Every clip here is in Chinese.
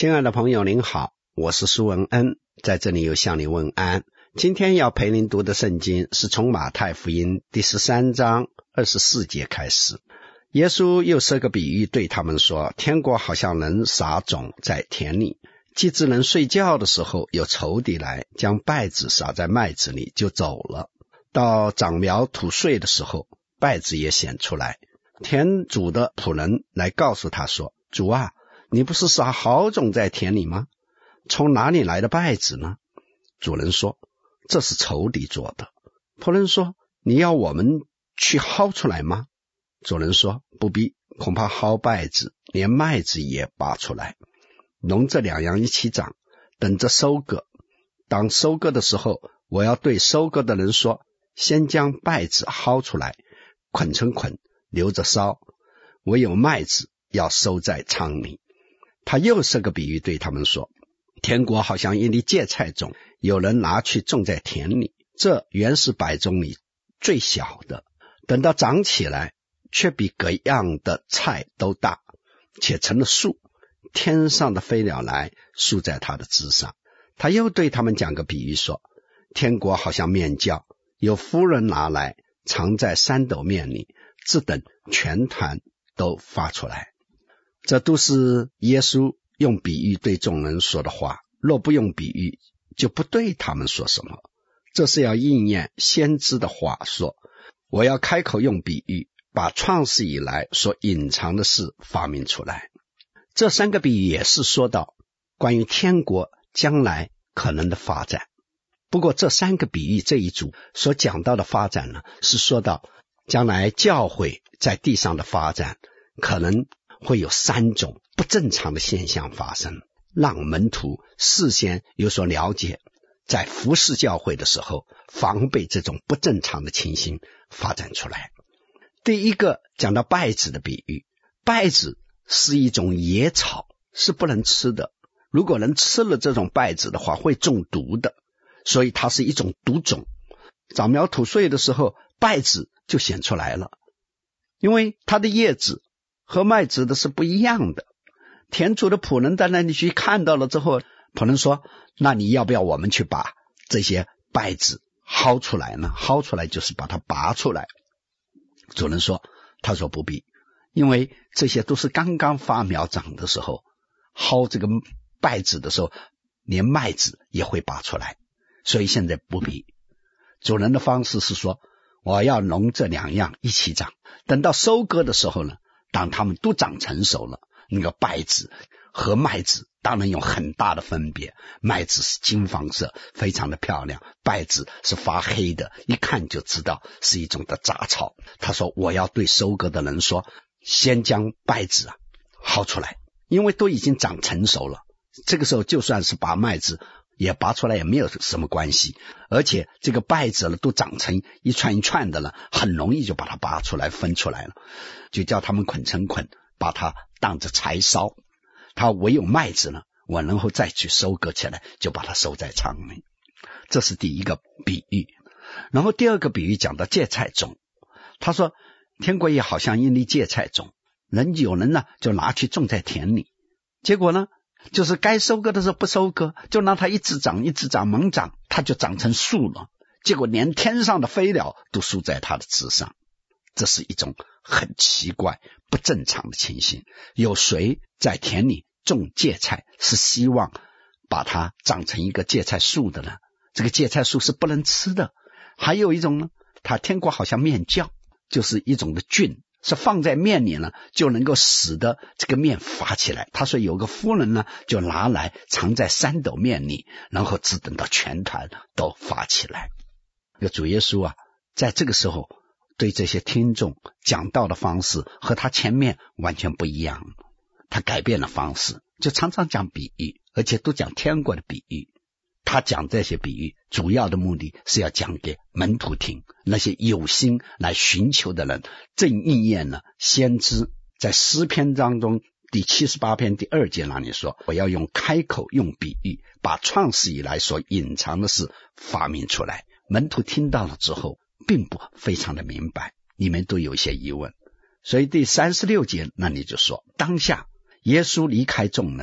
亲爱的朋友您好，我是苏文恩，在这里又向你问安。今天要陪您读的圣经是从马太福音第13章24节开始。耶稣又设个比喻对他们说，天国好像人撒种在田里，既至人睡觉的时候，有仇敌来将稗子撒在麦子里就走了。到长苗吐穗的时候，稗子也显出来。田主的仆人来告诉他说，主啊，你不是撒好种在田里吗？从哪里来的稗子呢？主人说，这是仇敌做的。仆人说，你要我们去薅出来吗？主人说，不必，恐怕薅稗子，连麦子也拔出来，容这两样一起长，等着收割。当收割的时候，我要对收割的人说，先将稗子薅出来，捆成捆，留着烧，唯有麦子要收在仓里。他又设个比喻对他们说，天国好像一粒芥菜种，有人拿去种在田里，这原是百种里最小的，等到长起来，却比各样的菜都大，且成了树，天上的飞鸟来宿在它的枝上。他又对他们讲个比喻说，天国好像面酵，有夫人拿来藏在三斗面里，只等全团都发出来。这都是耶稣用比喻对众人说的话，若不用比喻，就不对他们说什么。这是要应验先知的话说，我要开口用比喻，把创世以来所隐藏的事发明出来。这三个比喻也是说到关于天国将来可能的发展。不过这三个比喻这一组所讲到的发展呢，是说到将来教会在地上的发展可能会有三种不正常的现象发生，让门徒事先有所了解，在服侍教会的时候防备这种不正常的情形发展出来。第一个讲到稗子的比喻，稗子是一种野草，是不能吃的，如果人吃了这种稗子的话会中毒的，所以它是一种毒种。长苗吐穗的时候，稗子就显出来了，因为它的叶子和麦子的是不一样的。田主的仆人在那里去看到了之后，仆人说，那你要不要我们去把这些稗子薅出来呢？薅出来就是把它拔出来。主人说，他说不必，因为这些都是刚刚发苗长的时候，薅这个稗子的时候，连麦子也会拔出来，所以现在不必。主人的方式是说，我要容这两样一起长，等到收割的时候呢，当它们都长成熟了，那个稗子和麦子当然有很大的分别，麦子是金黄色，非常的漂亮，稗子是发黑的，一看就知道是一种的杂草。他说，我要对收割的人说，先将稗子薅出来，因为都已经长成熟了，这个时候就算是把麦子也拔出来也没有什么关系，而且这个稗子都长成一串一串的了，很容易就把它拔出来分出来了，就叫他们捆成捆，把它当着柴烧。它唯有麦子呢，我然后再去收割起来，就把它收在仓里。这是第一个比喻。然后第二个比喻讲到芥菜种，他说天国也好像一粒芥菜种，有人呢就拿去种在田里，结果呢就是该收割的时候不收割，就让它一直长一直长，猛长，它就长成树了，结果连天上的飞鸟都宿在它的枝上。这是一种很奇怪不正常的情形。有谁在田里种芥菜是希望把它长成一个芥菜树的呢？这个芥菜树是不能吃的。还有一种呢，它天国好像面酵，就是一种的菌，是放在面里呢，就能够使得这个面发起来。他说有个夫人呢，就拿来藏在三斗面里，然后只等到全团都发起来。这个主耶稣啊，在这个时候对这些听众讲道的方式和他前面完全不一样，他改变了方式，就常常讲比喻，而且都讲天国的比喻。他讲这些比喻主要的目的是要讲给门徒听，那些有心来寻求的人，正应验了先知在诗篇当中第78篇第2节那里说，我要用开口用比喻，把创世以来所隐藏的事发明出来。门徒听到了之后并不非常的明白，里面都有一些疑问，所以第36节那里就说，当下耶稣离开众人，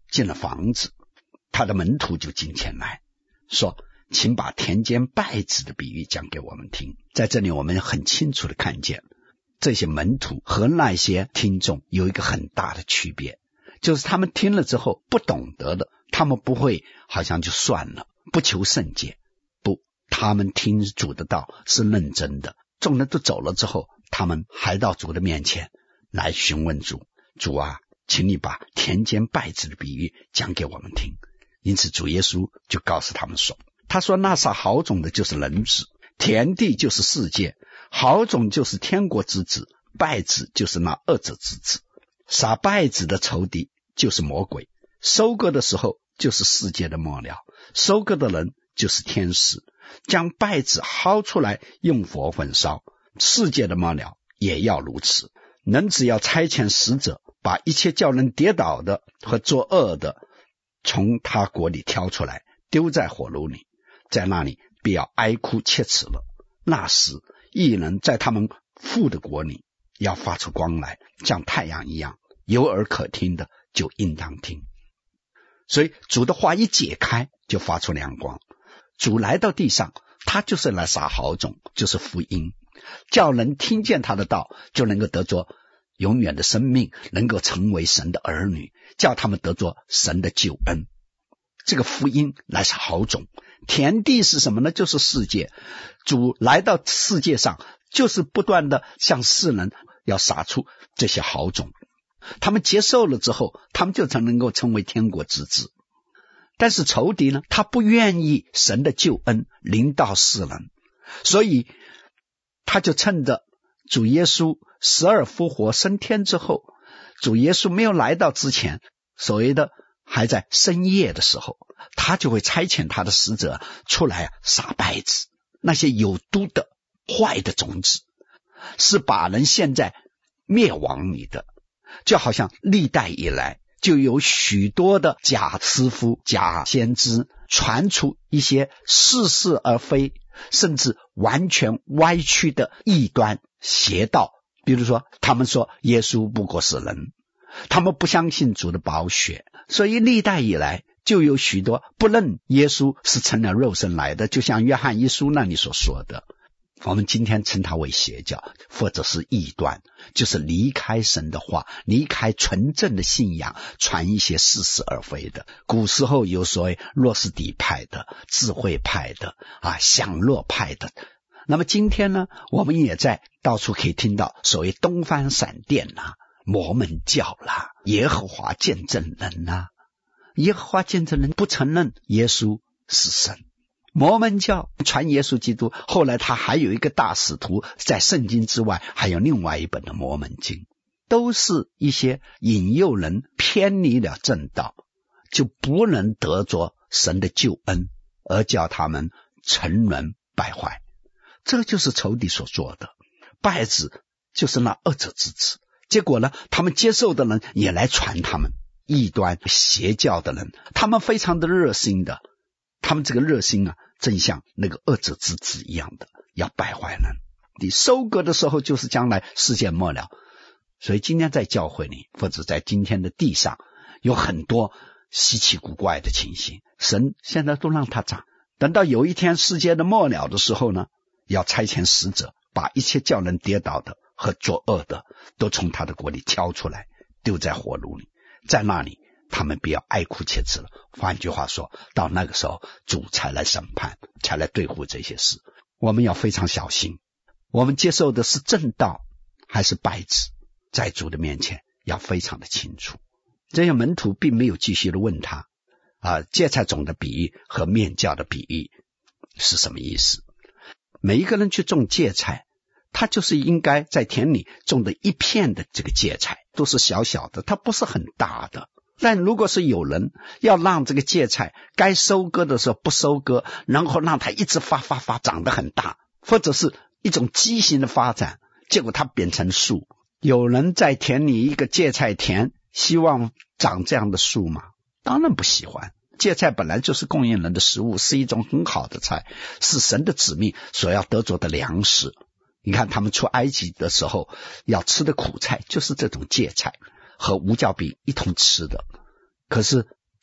进了房子，他的门徒就进前来说，请把田间稗子的比喻讲给我们听。在这里我们很清楚的看见，这些门徒和那些听众有一个很大的区别，就是他们听了之后不懂得的，他们不会好像就算了，不求甚解，不，他们听主的道是认真的。众人都走了之后，他们还到主的面前来询问主，主啊，请你把田间稗子的比喻讲给我们听。因此主耶稣就告诉他们说，他说那撒好种的就是人子，田地就是世界，好种就是天国之子，稗子就是那恶者之子。撒稗子的仇敌就是魔鬼，收割的时候就是世界的末了，收割的人就是天使，将稗子薅出来用火焚烧，世界的末了也要如此。人只要差遣使者，把一切叫人跌倒的和作恶的从他国里挑出来，丢在火炉里，在那里必要哀哭切齿了。那时义人在他们父的国里要发出光来，像太阳一样，有耳可听的就应当听。所以主的话一解开，就发出亮光。主来到地上，他就是来撒好种，就是福音，叫人听见他的道，就能够得着永远的生命，能够成为神的儿女，叫他们得着神的救恩。这个福音来是好种，田地是什么呢？就是世界。主来到世界上，就是不断的向世人要撒出这些好种，他们接受了之后，他们就能够成为天国之子。但是仇敌呢，他不愿意神的救恩临到世人，所以他就趁着主耶稣死而复活升天之后，主耶稣没有来到之前，所谓的还在深夜的时候，他就会差遣他的使者出来撒稗子，那些有毒的坏的种子，是把人陷在灭亡里的。就好像历代以来就有许多的假师傅、假先知传出一些似是而非，甚至完全歪曲的异端邪道。比如说他们说耶稣不过是人，他们不相信主的宝血，所以历代以来就有许多不认耶稣是成了肉身来的，就像约翰一书那里所说的，我们今天称它为邪教或者是异端，就是离开神的话，离开纯正的信仰，传一些似是而非的。古时候有所谓诺斯底派的、智慧派的、享乐派的。那么今天呢，我们也在到处可以听到所谓东方闪电摩门教耶和华见证人耶和华见证人不承认耶稣是神。摩门教传耶稣基督，后来他还有一个大使徒，在圣经之外还有另外一本的摩门经，都是一些引诱人偏离了正道，就不能得着神的救恩，而叫他们沉沦败坏。这就是仇敌所做的，稗子就是那恶者之子。结果呢，他们接受的人也来传他们异端邪教的人，他们非常的热心的，他们这个热心正像那个恶者之子一样的，要败坏人。你收割的时候就是将来世界末了。所以今天在教会里，或者在今天的地上，有很多稀奇古怪的情形，神现在都让它长。等到有一天世界的末了的时候呢，要差遣使者，把一切叫人跌倒的和作恶的都从他的国里挑出来，丢在火炉里，在那里他们不要哀哭切齿了。换句话说，到那个时候主才来审判，才来对付这些事。我们要非常小心，我们接受的是正道还是稗子，在主的面前要非常的清楚。这些门徒并没有继续的问他芥菜种的比喻和面酵的比喻是什么意思。每一个人去种芥菜，他就是应该在田里种的一片的这个芥菜，都是小小的，它不是很大的。但如果是有人要让这个芥菜该收割的时候不收割，然后让它一直发长得很大，或者是一种畸形的发展，结果它变成树。有人在田里一个芥菜田，希望长这样的树吗？当然不喜欢。芥菜本来就是供应人的食物，是一种很好的菜，是神的子民所要得着的粮食。你看他们出埃及的时候要吃的苦菜就是这种芥菜，和无酵饼一同吃的。可是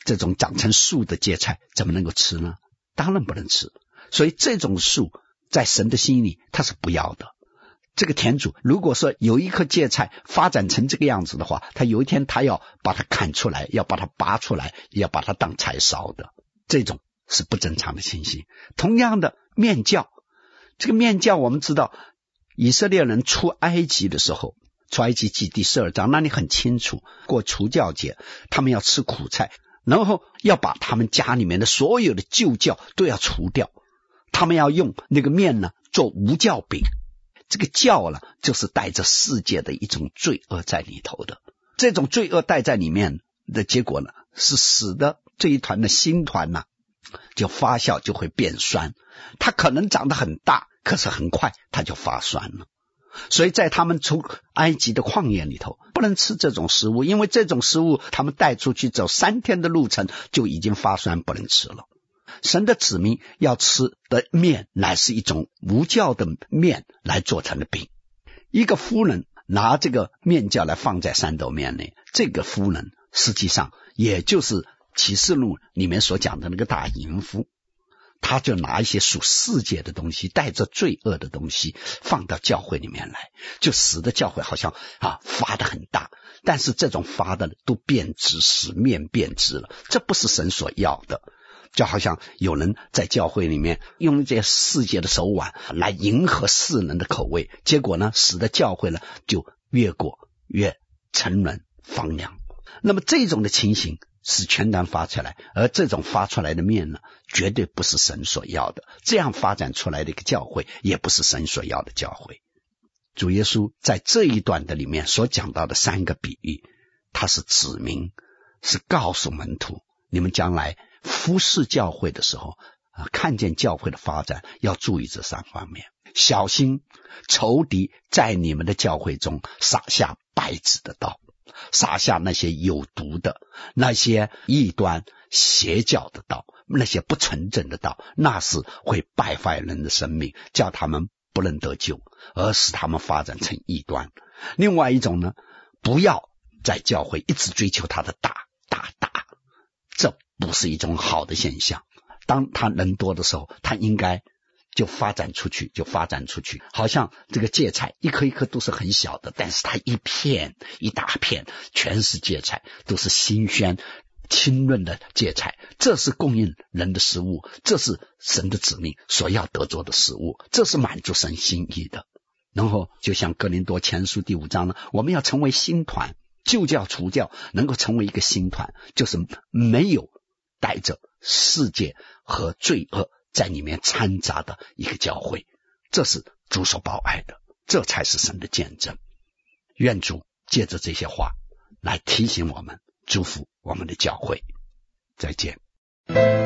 这种长成树的芥菜怎么能够吃呢？当然不能吃。所以这种树在神的心里他是不要的。这个田主如果说有一棵芥菜发展成这个样子的话，他有一天他要把它砍出来，要把它拔出来，要把它当柴烧的，这种是不正常的情形。同样的面酵，这个面酵我们知道以色列人出埃及的时候，出埃及记第12章那里很清楚，过除酵节他们要吃苦菜，然后要把他们家里面的所有的旧酵都要除掉，他们要用那个面呢做无酵饼。这个酵呢就是带着世界的一种罪恶在里头的，这种罪恶带在里面的结果呢，是使得这一团的新团呢就发酵，就会变酸。它可能长得很大，可是很快它就发酸了。所以在他们出埃及的旷野里头不能吃这种食物，因为这种食物他们带出去走3天的路程就已经发酸，不能吃了。神的子民要吃的面乃是一种无酵的面来做成的饼。一个夫人拿这个面酵来放在三斗面里，这个夫人实际上也就是启示录里面所讲的那个大淫妇，他就拿一些属世界的东西，带着罪恶的东西放到教会里面来，就使得教会好像发得很大，但是这种发的都变质，使面变质了，这不是神所要的。就好像有人在教会里面用这些世界的手腕来迎合世人的口味，结果呢使得教会呢就越过越沉沦荒凉。那么这种的情形是全然发出来，而这种发出来的面呢绝对不是神所要的，这样发展出来的一个教会也不是神所要的教会。主耶稣在这一段的里面所讲到的3个比喻，他是指明，是告诉门徒，你们将来服侍教会的时候看见教会的发展要注意这3方面，小心仇敌在你们的教会中撒下败子的道，撒下那些有毒的，那些异端邪教的道，那些不纯正的道，那是会败坏人的生命，叫他们不能得救，而使他们发展成异端。另外一种呢，不要在教会一直追求他的大，这不是一种好的现象。当他人多的时候，他应该就发展出去，好像这个芥菜一颗一颗都是很小的，但是它一片一大片全是芥菜，都是新鲜清润的芥菜，这是供应人的食物，这是神的子民所要得着的食物，这是满足神心意的。然后就像哥林多前书第5章呢，我们要成为新团，旧教除教能够成为一个新团，就是没有带着世界和罪恶在里面掺杂的一个教会，这是主所宝爱的，这才是神的见证。愿主借着这些话来提醒我们，祝福我们的教会。再见。